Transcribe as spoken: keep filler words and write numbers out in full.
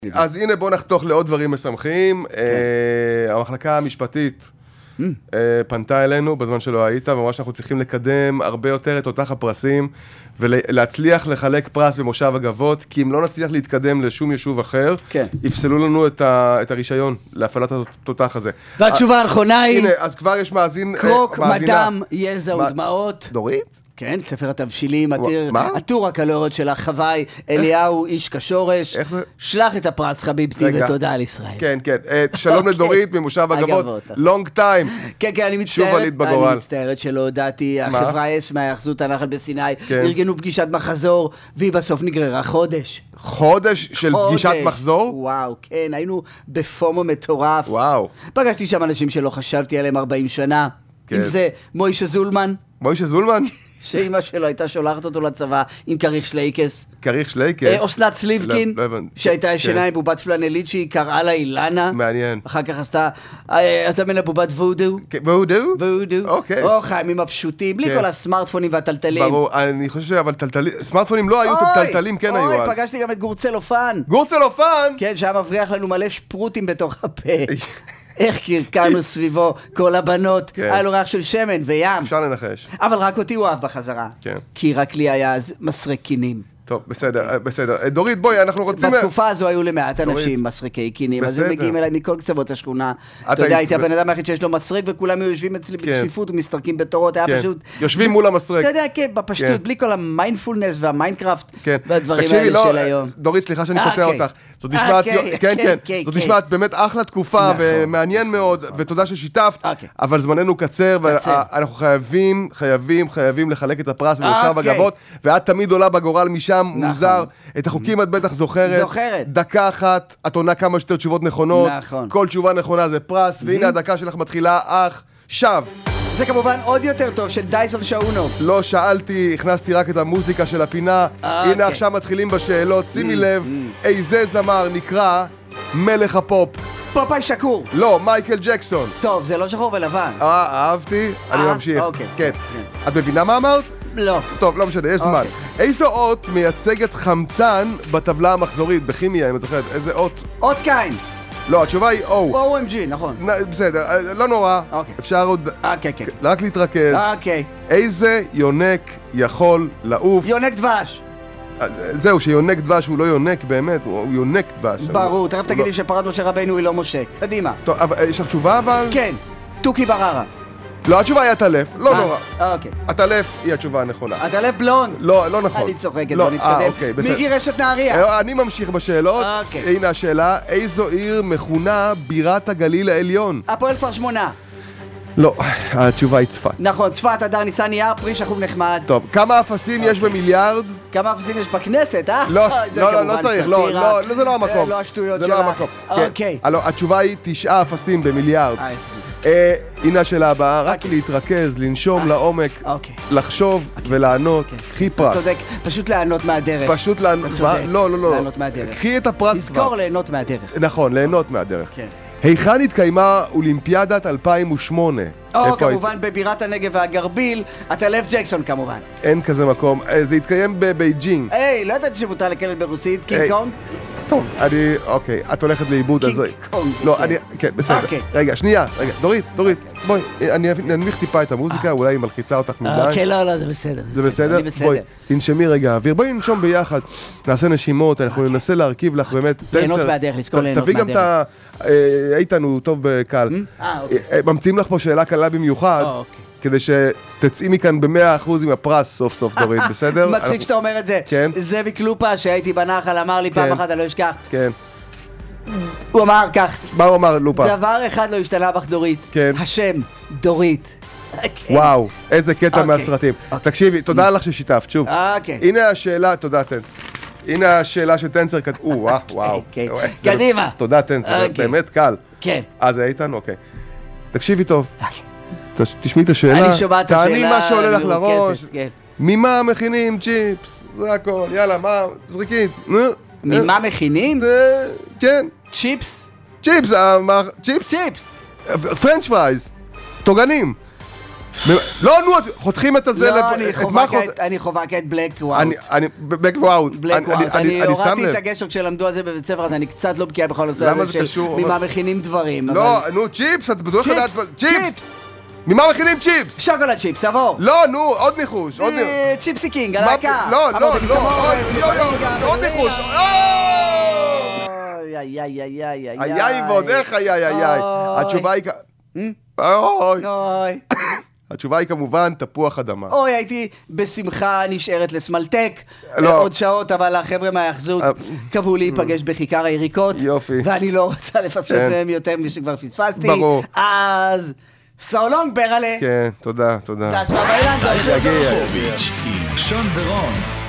אז הנה בוא נחתוך לעוד דברים משמחים. המחלקה המשפטית פנתה אלינו בזמן שלא היית, ואמרה שאנחנו צריכים לקדם הרבה יותר את אותך הפרסים, ולהצליח לחלק פרס במושב הגבות, כי אם לא נצליח להתקדם לשום יישוב אחר, יפסלו לנו את הרישיון להפעלת התותח הזה. והתשובה הנכונה היא... הנה, אז כבר יש מאזין... קרוק, מדם, יזע ודמעות. דורית? כן, ספר התבשילים, הטור הקלוריות של החוואי, אליהו, איש כשורש. איך זה? שלח את הפרס חביבתי ותודה על ישראל. כן, כן. שלום לדורית ממושב הגבות. לונג טיים. כן, כן, אני מצטערת. אני מצטערת שלא הודעתי. החברה אס מהאחזות הנחל בסיני, ארגנו פגישת מחזור, והיא בסוף נגררה חודש. חודש של פגישת מחזור? וואו, כן, היינו בפומו מטורף. וואו. פגשתי שם אנשים שלא חשבתי עליהם ארבעים שנה. אם זה מוישה זולמן. מוישה זולמן? שאמא שלו הייתה שולחת אותו לצבא עם כריך שלייקס. כריך שלייקס? אוסנת סליבקין, שהייתה ישנה עם בובת פלנלית שהיא קראה לה אילנה. מעניין. אחר כך עשתה, אתה מנה בובת וודו. וודו? וודו. אוקיי. או חיימים הפשוטים, בלי כל הסמארטפונים והטלטלים. ברור, אני חושב שאבל טלטלים, סמארטפונים לא היו, טלטלים כן היו אז. אוי, פגשתי גם את גורצלופן. גורצלופן? כן, שהיה מבריח לנו מלא שפרוטים בתוך הפה. איך קרקנו סביבו כל הבנות, היה לו ריח של שמן וים. אפשר לנחש. אבל רק אותי הוא אהב בחזרה. כי רק לי היה אז מסרק קינים. טוב, בסדר, בסדר. דורית, בואי, אנחנו רוצים... בתקופה הזו היו למעט אנשים מסרקי קינים, אז הם מגיעים אליי מכל קצוות השכונה. אתה יודע, הייתי הבן אדם היחיד שיש לו מסרק, וכולם יושבים אצלי בצפיפות ומסתרקים בתורות, היה פשוט... יושבים מול המסרק. אתה יודע, כן, בפשטות, בלי כל המיינדפולנס והמיינקראפט, והדברים האלה של היום. דורית, סליחה שאני קוטע אותך. זאת נשמעת, כן, כן, זאת נשמעת באמת אחלה תקופה, ומעניין מאוד, ותודה ששיתפת, אבל זמננו קצר, ואנחנו חייבים, חייבים, חייבים לחלק את הפרס במושב הגבות, ואת תמיד עולה בגורל משם, מוזר. את החוקים את בטח זוכרת. זוכרת. דקה אחת, את עונה כמה שיותר תשובות נכונות. נכון. כל תשובה נכונה זה פרס, והנה הדקה שלך מתחילה עכשיו. זה כמובן עוד יותר טוב של דייסון שאונו. לא שאלתי, הכנסתי רק את המוזיקה של הפינה. הנה עכשיו מתחילים בשאלות. שימי לב, איזה זמר נקרא מלך הפופ? פופאי שקור. לא, מייקל ג'קסון. טוב, זה לא שחור ולבן. אה, אהבתי. אני ממשיך. אוקיי. כן. את מבינה מה אמרת? לא. טוב, לא משנה, יש זמן. איזו אות מייצגת חמצן בטבלה המחזורית? בכימיה, אם את זוכרת, איזה אות? אות קין. לא, התשובה היא O. או אם ג'י, נכון. בסדר, לא נורא. אפשר עוד... אוקיי, כן. רק להתרכז. אוקיי. איזה יונק יכול לעוף? יונק דבש. זהו, שיונק דבש הוא לא יונק באמת, הוא יונק דבש. ברור, תכף תגידי שפרת משה רבינו היא לא משה. קדימה. טוב, יש לך תשובה אבל? כן. תוכי בררה. לא, התשובה היא הטלף, לא נורא. אוקיי. הטלף היא התשובה הנכונה. הטלף בלונד. לא, לא נכון. אני צוחקת, בוא נתקדם. מי גירש את נהריה? אני ממשיך בשאלות. הנה השאלה, איזו עיר מכונה בירת הגליל העליון? הפועל כפר שמונה. לא, התשובה היא צפת. נכון, צפת, הדר, ניסן, יער, פרי, שחום נחמד. טוב, כמה אפסים יש במיליארד? כמה אפסים יש בכנסת, אה? לא, לא, לא צריך, לא, זה לא המקום. לא השטויות שלך. זה לא המקום. אוקיי. התשובה היא תשעה אפסים במיליארד. הנה השאלה הבאה, רק להתרכז, לנשום לעומק, לחשוב ולענות, קחי פרס. אתה צודק, פשוט לענות מהדרך. פשוט לענות, לא, לא, לא. לענות מהדרך. קחי את הפרס. לזכור ליהנות מהדרך. נכון, ליהנות מהדרך. היכן התקיימה אולימפיאדת אלפיים ושמונה? או, כמובן בבירת הנגב והגרביל, הטלף ג'קסון כמובן. אין כזה מקום, זה התקיים בבייג'ינג. היי, לא ידעתי שמותר לקלל ברוסית, קינג קונג? טוב, אני, אוקיי, את הולכת לאיבוד, אז... קינג קונג. לא, אני, כן, בסדר. רגע, שנייה, רגע, דורית, דורית, בואי, אני אנמיך טיפה את המוזיקה, אולי היא מלחיצה אותך מדי. אוקיי, לא, לא, זה בסדר. זה בסדר? בואי, תנשמי רגע אוויר, בואי ננשום ביחד, נעשה נשימות, אנחנו ננסה להרכיב לך באמת... ליהנות מהדרך, לזכור ליהנות מהדרך. תביא גם את ה... איתנו, טוב בקל. ממציאים לך פה שאלה קלה במיוחד. כדי שתצאי מכאן ב-מאה אחוז עם הפרס סוף סוף דורית, בסדר? מצחיק שאתה אומר את זה. כן. זאביק לופה שהייתי בנחל אמר לי פעם אחת, אני לא אשכח. כן. הוא אמר כך. מה הוא אמר לופה? דבר אחד לא השתנה בך דורית. כן. השם, דורית. וואו, איזה קטע מהסרטים. תקשיבי, תודה לך ששיתפת, שוב. אוקיי. הנה השאלה, תודה טנצר. הנה השאלה של טנצר, וואו, וואו. קדימה. תודה טנצר, באמת קל. כן. אה, זה איתן? אוקיי. תקשיבי טוב. תשמעי את השאלה, אני שומע את השאלה, תעני מה שעולה לך לראש, ממה מכינים צ'יפס, זה הכל, יאללה, מה, תזרקי, ממה מכינים? כן. צ'יפס? צ'יפס, צ'יפס? צ'יפס. פרנץ' פרייז, טוגנים. לא, נו, חותכים את הזה. לא, אני חובה כעת בלק וואוט. אני, בלק וואוט. בלק וואוט. אני הורדתי את הגשר כשלמדו על זה בבית ספר, אז אני קצת לא בקיאה בכל נושא הזה של ממה מכינים דברים. לא, נו, צ'יפס, אתה בטוח לדעת... צ'יפס! ממה מכינים צ'יפס? שוקולד צ'יפס, עבור. לא, נו, עוד ניחוש. צ'יפסי קינג, הלהקה. לא, לא, לא, עוד ניחוש. איי, איי, איי, איי, איי. איי, איי, ועוד איך איי, איי, איי. התשובה היא... אוי. אוי. התשובה היא כמובן תפוח אדמה. אוי, הייתי בשמחה נשארת לסמלטק עוד שעות, אבל החבר'ה מהיחזות קבעו להיפגש בכיכר היריקות. יופי. ואני לא רוצה לפספס מהם יותר משכבר פספסתי. ברור. אז סאולונג ברלה. כן, תודה, תודה. תשמע באילן. שון ורון.